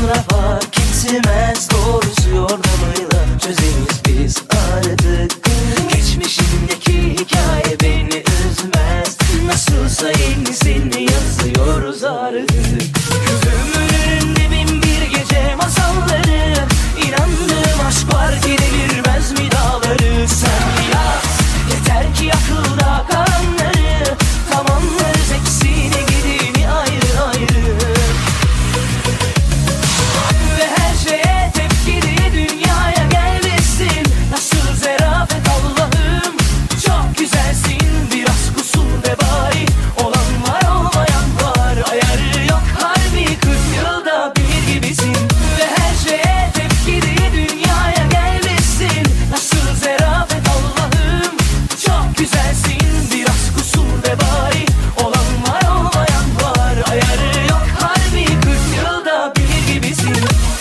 sonra fark etmez, doğrusu yordamıyla çözeriz biz artık. Geçmişindeki hikaye beni üzmez, nasılsa yenisini yazıyoruz artık. Gözümün önünde bin bir gece masalları, İnandığım aşk var ki devirmez mi dağları. Sen yaz, yeter ki akılda kalanları tamamlarız, eksiğini gidini ayrı ayrı. Ve her şeye tepki diye dünyaya gelmişsin. Nasıl zarafet Allah'ım, çok güzelsin. Biraz kusur ve bari, olan var olmayan var. Ayarı yok harbi 40 yılda bir gibisin. Ve her şeye tepki diye dünyaya gelmişsin. Nasıl zarafet Allah'ım, çok güzelsin. Biraz kusur ve bari, olan var olmayan var. Ayarı yok harbi 40 yılda bir gibisin.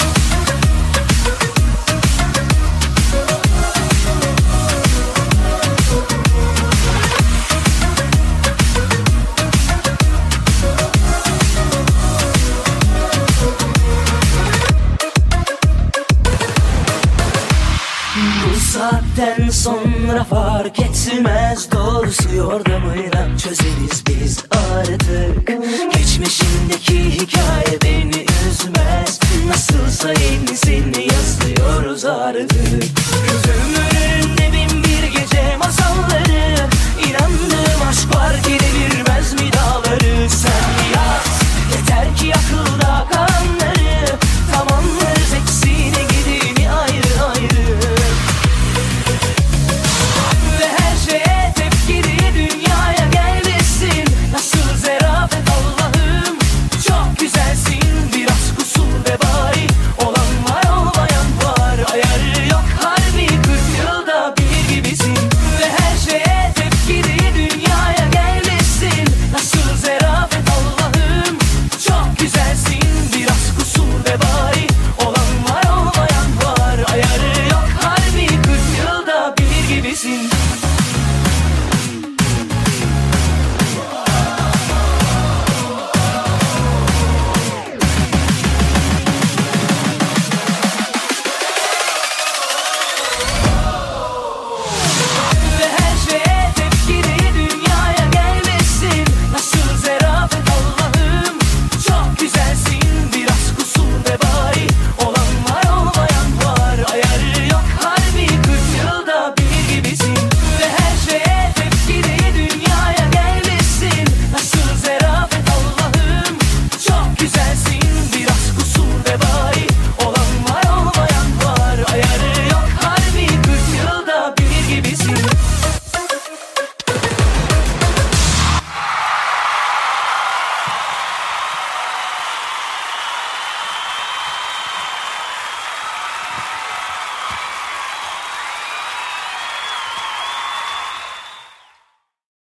Bu saatten sonra fark etmez, doğrusu yordamıyla çözeriz biz artık. Geçmişindeki hikaye beni üzmez, nasılsa yenisini yazıyoruz artık. Gözümün önünde bin bir gece masalları, İnandığım aşk var ki devir